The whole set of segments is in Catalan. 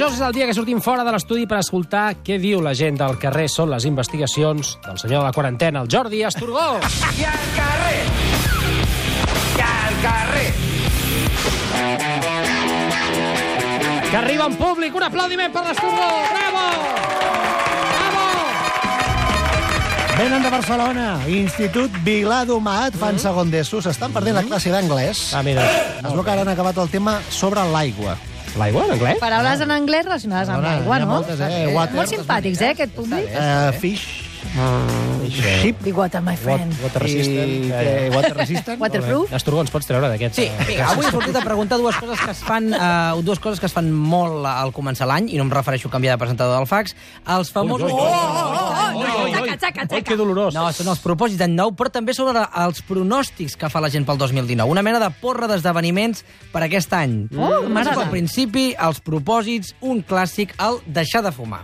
dijous és el dia que sortim fora de l'estudi per escoltar què diu la gent del carrer. Són les investigacions del senyor de la quarantena, el Jordi Asturgó. I al carrer! I al carrer! Que arriba en públic. Un aplaudiment per l'Asturgó. Bravo! Bravo! Venen de Barcelona, Institut Vilà d'Humat, fan segon d'ESO, s'estan perdent la classe d'anglès. Ah, mira. Es veu que ara han acabat el tema sobre l'aigua. L'aigua, en anglès? Paraules en anglès relacionades amb l'aigua, Hi ha no? moltes, water. Molt simpàtics, aquest públic. Fish, ship, Big water, my friend. Water resistant. water resistant. Waterproof. Asturgó, ens pots treure d'aquest? Sí, vinga, avui he sortit a preguntar dues coses que es fan molt al començar l'any, i no em refereixo a canviar de presentador del fax, els famosos... Xaca. Oi, que dolorós. No, són els propòsits d'any nou, però també sobre els pronòstics que fa la gent pel 2019. Una mena de porra d'esdeveniments per aquest any. m'agrada. Al principi, els propòsits, un clàssic, el deixar de fumar.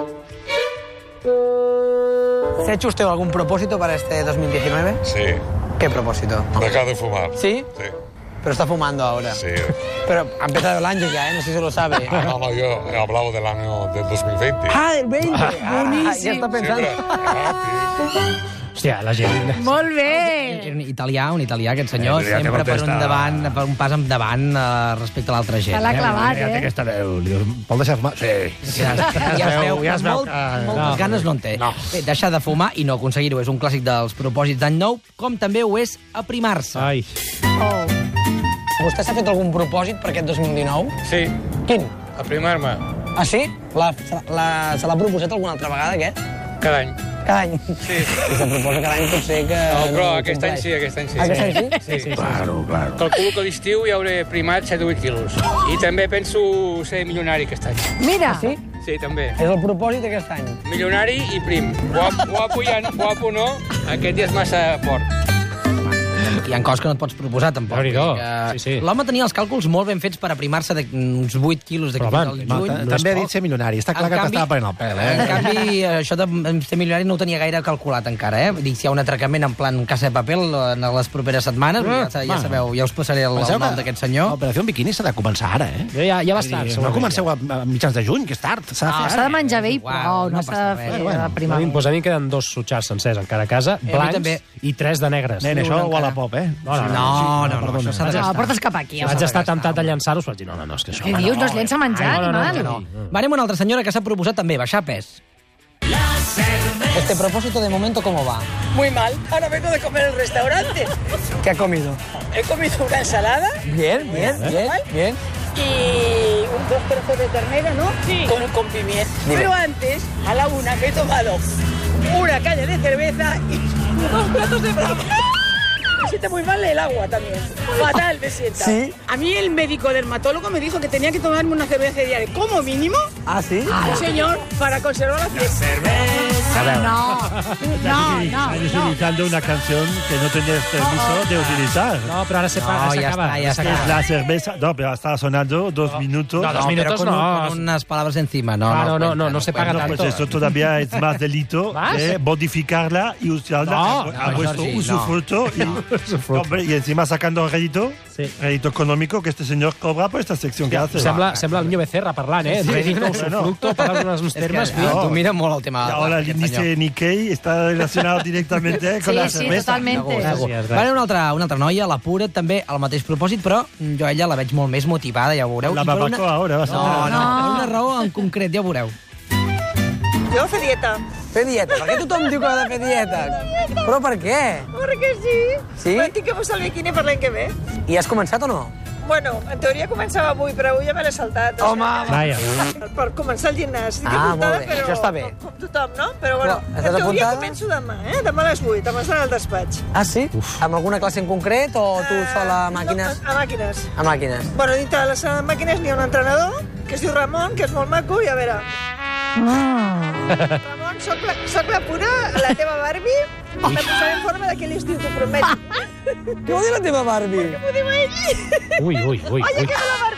¿Se ha hecho usted algún propósito para este 2019? Sí, ¿Qué propósito? dejar de fumar. ¿Sí? Sí, Pero está fumando ahora. sí. Pero ha empezado el año ya, ¿eh? No sé si lo sabe. No, yo he hablado del año del 2020. Ah, del 20. boníssim. Ya está pensando. Hòstia, la gent... Molt bé. Un italià, aquest senyor, Ja te sempre per contesta. un pas endavant respecte a l'altra gent. Se l'ha clavat, Ja té eh? aquesta veu. Vol deixar fumar? Sí. Ja es veu, ja es veu moltes ganes no en té. Bé, deixar de fumar i no aconseguir-ho és un clàssic dels propòsits d'any nou, com també ho és aprimar-se. Ai. Oh. Vostè s'ha fet algun propòsit per aquest 2019? Sí, Quin? aprimar-me Ah, sí? Se l'ha proposat alguna altra vegada, aquest? cada any. Cada any? Sí. Si se proposa cada any pot ser que... No, però ho aquest any compleix. sí, aquest any sí. Aquest any sí? Sí, sí. Claro. Calculo que a l'estiu ja hauré primat 7 o 8 quilos. I també penso ser milionari aquest any. Mira. Sí? Sí, també. És el propòsit d'aquest any. Milionari i prim. Guapo no, aquest dia és massa fort. Hi ha coses que no et pots proposar, tampoc. Déu-n'hi-do. Que Sí. L'home tenia els càlculs molt ben fets per aprimar-se d'uns 8 quilos d'aquí Però, al juny. També ha dit ser milionari. Està clar que t'estava prenent el pèl, En eh? canvi, això de ser milionari no ho tenia gaire calculat encara, eh? Vull dir, si hi ha un atracament en plan Casa de Paper en les properes setmanes, ja sabeu, ja us passaré el Penseu nom que d'aquest senyor. L'operació Bikini s'ha de començar ara, eh? Ja va estar. No comenceu a mitjans de juny, que és tard. S'ha de fer S'ha de ara. menjar bé i Igual, prou, no no s'ha passa de res. fer Bueno, de primar. Doncs a mi em queden 2 sutjars sencers encara a casa, mi blancs també. i 3 de negres. Nen, això ho a la pop, eh? No, això s'ha de No, gastar. portes cap aquí. Vaig estar temptat de llançar-ho, vaig dir, no, és que això... Què dius? No es llença a menjar, animal. Va, anem a una altra senyora que s'ha proposat també baixar pes. Este propósito de momento, ¿cómo va? Muy mal. Ahora vengo de comer en el restaurante. ¿Qué ha comido? He comido una ensalada Bien. y dos trozos de ternera, ¿no? Sí. Con pimienta. Dime. Pero antes, a la una, me he tomado una caña de cerveza y 2 platos de bravo. Me siente muy mal el agua también. Fatal me sienta. ¿Sí? A mí el médico dermatólogo me dijo que tenía que tomarme una cerveza diaria como mínimo. Ah, sí? Sí, señor, para conservar la fiesta. No. utilizando una canción que no tenías permiso de utilizar. No, però ara No, ja s'acaba. està, ja està. La cerveza, no, pero estaba sonando 2 minutos. No, 2 minutos pero no. con unas palabras encima. No se paga cuenta. Pues tanto. eso todavía es más delito ¿Más? de modificarla y usarla No, a vuestro Jordi, usufructo. Hombre, y encima sacando rédito económico que este señor cobra por esta sección que hace. Sembla el Niño Becerra parlant, eh? Rèdito, usufructo, parlant uns termes... És que tu mira molt el tema. Y ahora el d'aquest índice senyor. Nikkei está relacionado directamente con la Sí, cerveza. totalmente. Gràcies. Va, una altra noia, la Pura, també al mateix propòsit, però jo a ella la veig molt més motivada, ja ho veureu. La I per barbacoa ahora vas a No, ver. per una raó en concret, ja ho veureu. Yo fer dieta. Fer dieta. Per què tothom diu que ha de fer dieta? Però per què? Perquè sí. Sí? Però tinc que posar el biquini per l'any que ve. I has començat o no? Bueno, en teoria començava avui, però avui ja me l'he saltat. Vaja. Per començar el gimnàs. Estic Ah, apuntada, molt bé, però, això està bé. Com tothom, no? Però bueno, Però, en estàs teoria apuntada? començo demà, Demà a les 8, demà estaré al despatx. Ah, sí? Amb alguna classe en concret o tu sola a màquines? A màquines. A màquines. Bueno, dintre de les màquines n'hi ha un entrenador, que es diu Ramon, que és molt maco, i a veure... Ramon, soc la Pura, la teva Barbie, la posaré en forma d'aquell estiu, t'ho prometo. Què vol dir la teva Barbie? M'ho diu ell. Ui. Oye, que no la Barbie.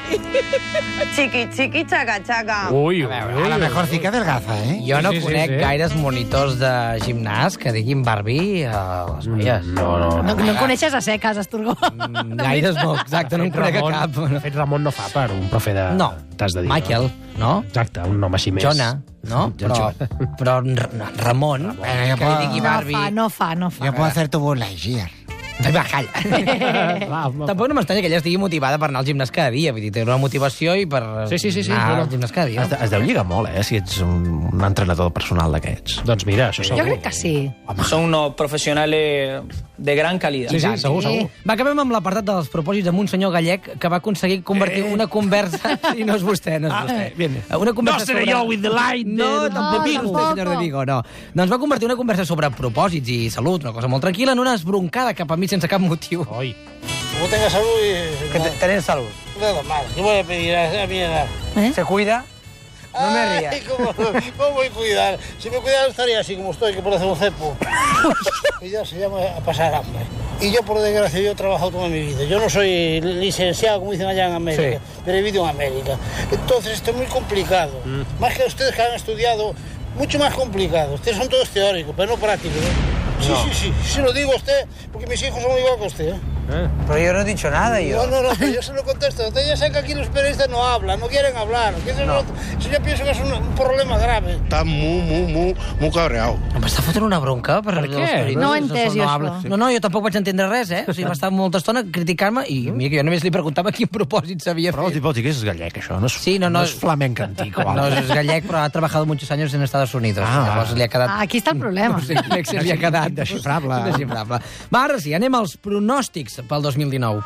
Chiqui, chiqui, chaca, chaca. Ui, A lo mejor sí que adelgaza, ¿eh? Jo no Sí, sí, conec sí. gaires monitors de gimnàs que diguin Barbie a les noies. No. No en coneixes a seques, Asturgó. Gaires no, exacte, no en conec a cap. De fet, Ramon no fa per un profe de... No, T'has de dir. Michael, no? Exacte, un nom així més. Jona, no? Però Ramon, que li digui Barbie... No fa. Yo puedo hacer tu burla, Gier. Va, calla. Tampoc no m'estranya que ella estigui motivada per anar al gimnàs cada dia. Vull dir, té una motivació i per Sí. anar al gimnàs cada dia. Es deu lligar molt, si ets un entrenador personal d'aquests. Doncs mira, això Jo segur. crec que sí. Son unos profesionales de gran calidad. Sí, segur. Va, acabem amb l'apartat dels propòsits amb un senyor gallec que va aconseguir convertir una conversa... Sí, no és vostè, no és vostè. Una conversa No seré jo with the light. No, tampoc és tampoc. vostè, senyor de Vigo, no. Doncs va convertir una conversa sobre propòsits i salut, una cosa molt tranquil·la, en una esbroncada cap a mi sense cap motiu. Oi. Como tenga salud y... Que tenés salud. Nada más. ¿Qué voy a pedir a mi edad? ¿Se cuida? No me rías. ¿Cómo voy a cuidar? Si me cuidara estaría así como estoy, que parece un cepo. Y ya se llama a pasar hambre. Y yo, por desgracia, yo he trabajado toda mi vida. Yo no soy licenciado, como dicen allá en América, pero he vivido en América. Entonces, esto es muy complicado. Más que ustedes que han estudiado, mucho más complicado. Ustedes son todos teóricos, pero no prácticos. Sí, sí lo digo a usted, porque mis hijos son igual que usted. Pero yo no he dicho nada, No, pero yo se lo contesto. Usted ya sabe que aquí los periodistas no hablan, no quieren hablar. Eso yo pienso que es un problema grave. Está muy cabreado. M'està fotent una bronca per què? No ho he entès, jo, això. No, jo tampoc vaig entendre res, O sigui, va estar molta estona criticant-me i mira que jo només li preguntava quin propòsit s'havia Però fet. vols dir que és gallec, això? No és, Sí, no, no és flamenc antic. o No, algo. és gallec, però ha trabajado muchos años en Estados Unidos. Llavors li ha quedat... Aquí està el problema. Sí, se li ha quedat. Indesxifrable. Indesxifrable. Va, ara sí, anem als pronòstics pel 2019.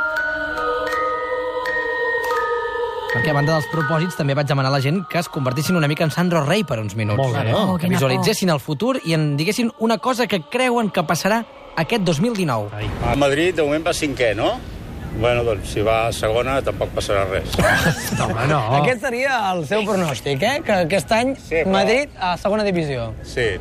Perquè a banda dels propòsits també vaig demanar a la gent que es convertissin una mica en Sandro Rey per uns minuts. Molt bé. Oh, Que quina visualitzessin el futur i en diguessin una cosa que creuen que passarà aquest 2019. A Madrid, de moment, va cinquè, no? Bueno, doncs, si va a segona, tampoc passarà res. Home, no. Aquest seria el seu pronòstic, Que aquest any però- Madrid a segona divisió. Sí.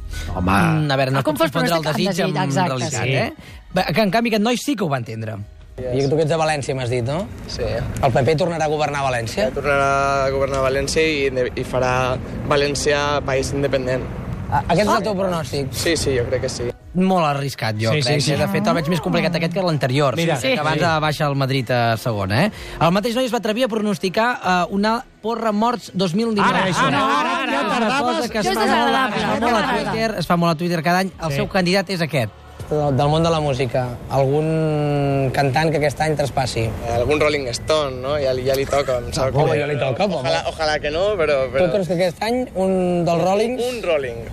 A veure, no Ha es pot confós confondre el pronòstic desig amb amb desig, realitat, exacte. Bé, que en canvi aquest noi sí que ho va entendre. I tu que ets de València, m'has dit, no? Sí. El PP tornarà a governar València? Tornarà a governar València i farà València país independent. Aquest és el teu pronòstic? Sí, jo crec que sí. Molt arriscat, jo Sí, crec. sí. De fet, el veig més complicat aquest que l'anterior. Mira, que abans baixa el Madrid a segona, El mateix noi es va atrevir a pronosticar una porra morts 2019. Ara, ja tardaves. Que es Això és fa molt desagradable. a Twitter, es fa molt a Twitter cada any. El seu candidat és aquest. Del món de la música, algun cantant que aquest any traspassi? Algun Rolling Stone, no? Ja li toca, em sap Com ja li toca? Ojalà que no, però... Tu creus que aquest any un dels Rollings... Un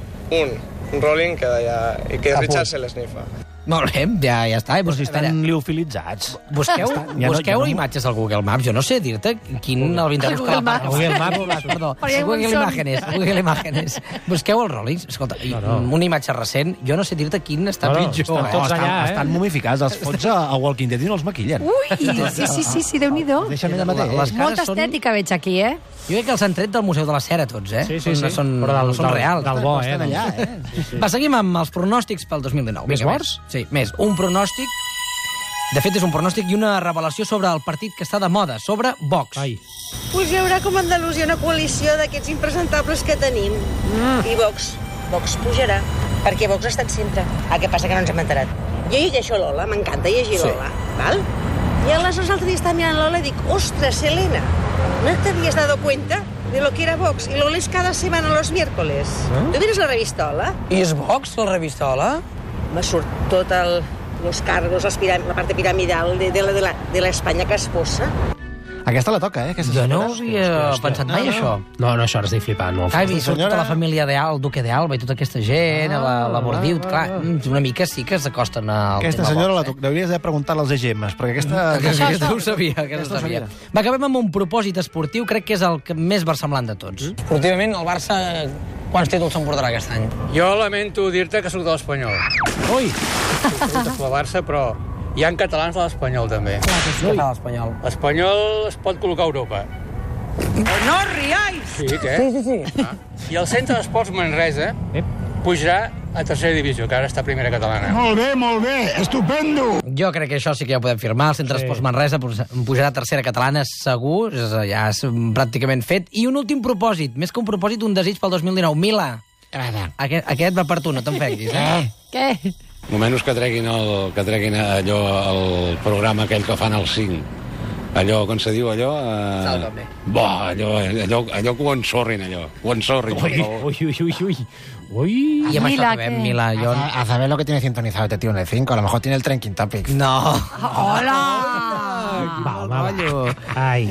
Rolling que és Richard se l'esnifa. Molt bé, ja està. Però si estan liofilitzats. Busqueu imatges al Google Maps. Jo no sé dir-te quin el vindrà a buscar la pàgina. Google Maps, perdó. Perquè hi ha un Google son. Imágenes. Google Imágenes. Busqueu els Rollings. Escolta, una imatge recent, jo no sé dir-te quin està pitjor. estan tots allà, Estan momificats. Els fots a Walking Dead i no els maquillen. Ui, sí, Déu-n'hi-do. Deixa'm allà mateix. Les cares Molta són... estètica veig aquí, Jo crec que els han tret del Museu de la Cera, tots, Sí. Són reals. Del bo, Estan allà, Va, seguim amb els pronòstics pel 2019. Més Vinga, morts? Sí, més. Un pronòstic... De fet, és un pronòstic i una revelació sobre el partit que està de moda, sobre Vox. Ai. Pues hi haurà com a Andalusia una coalició d'aquests impresentables que tenim. I Vox pujarà, perquè Vox ha estat sempre. El que passa que no ens hem enterat. Jo llegeixo Lola, m'encanta llegir Lola, val? Y aleshores l'altre dia estava mirant Lola i dic, ostras, Elena, ¿no te habías dado cuenta de lo que era Vox? Y Lola es cada semana los miércoles. ¿Tú mires la revista Hola? I és Vox, la revista Hola? Me surt tot los cargos, la parte piramidal de la España que es posa. Aquesta la toca, Jo no havia pensat mai, això. No, això ara estic flipant molt. Hi surt tota la família el duque d'Alba i tota aquesta gent, la Bordiut, clar, una mica sí que s'acosten al Aquesta tema senyora Vox, hauries de preguntar-la als EGMs, perquè aquesta... Aquesta ho sabia, Va, acabem amb un propòsit esportiu, crec que és el que més versemblant de tots. Esportivament, el Barça, quants títols s'emportarà aquest any? Jo lamento dir-te que soc de l'Espanyol. Ui! Soc del Barça, però hi ha catalans de l'Espanyol, també. Què fa l'Espanyol? L'Espanyol es pot col·locar a Europa. No riáis! Sí, què? Sí. I el Centre d'Esports Manresa pujarà a tercera divisió, que ara està a primera catalana. Molt bé, estupendo. Jo crec que això sí que ja ho podem firmar. El Centre Esports Manresa pujarà a tercera catalana, segur. Ja és pràcticament fet. I un últim propòsit, més que un propòsit, un desig pel 2019. Mila, aquest va per tu, no t'enfeguis, Què? Almenys que treguin allò, el programa aquell que fan al 5. Allò, com se diu, allò... Sálvame. Allò que ho ensorrin, allò. Ho ensorrin, per favor. Uy. I amb això Mila, acabem, què? Mila. Jo... A saber lo que tiene sintonizado este tío en el 5. A lo mejor tiene el Trending Topics. No. Hola! Va, home, va. Ai.